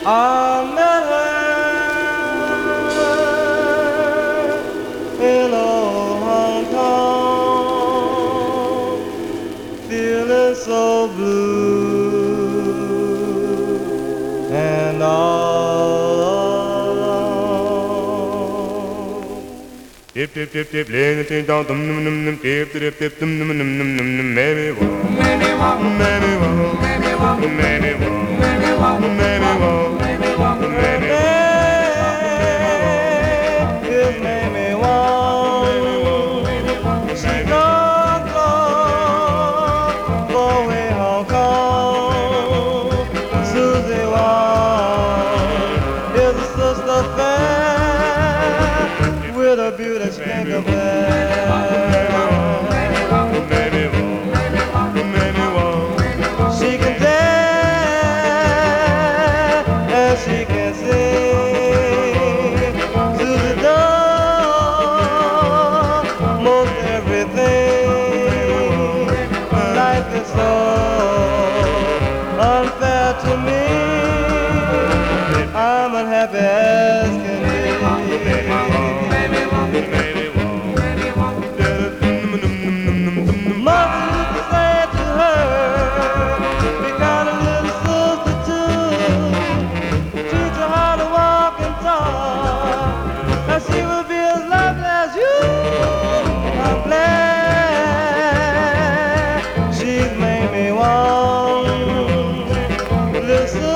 I met her in old Hong Kong, feeling so blue and all alone. Dip dip dip dip, dip dip dum dum dum dum dum, dip dip dip dum dum dum dum dum dum, maybe one, maybe one, maybe one, maybe one, maybe one, maybe one, maybe one, maybe one, maybe one. It made me want. She gone far away Hong Kong. Susie Wong is a sister fair with a beauty stinker there. She can dance and she can sing. Susie does most everything. Life is so unfair to me. I'm unhappy as can be. Mother used to say to her, be kind of little sister too. Teach her how to walk and talk, and she will be as lovely as you. I'm glad she's made me want. Little sister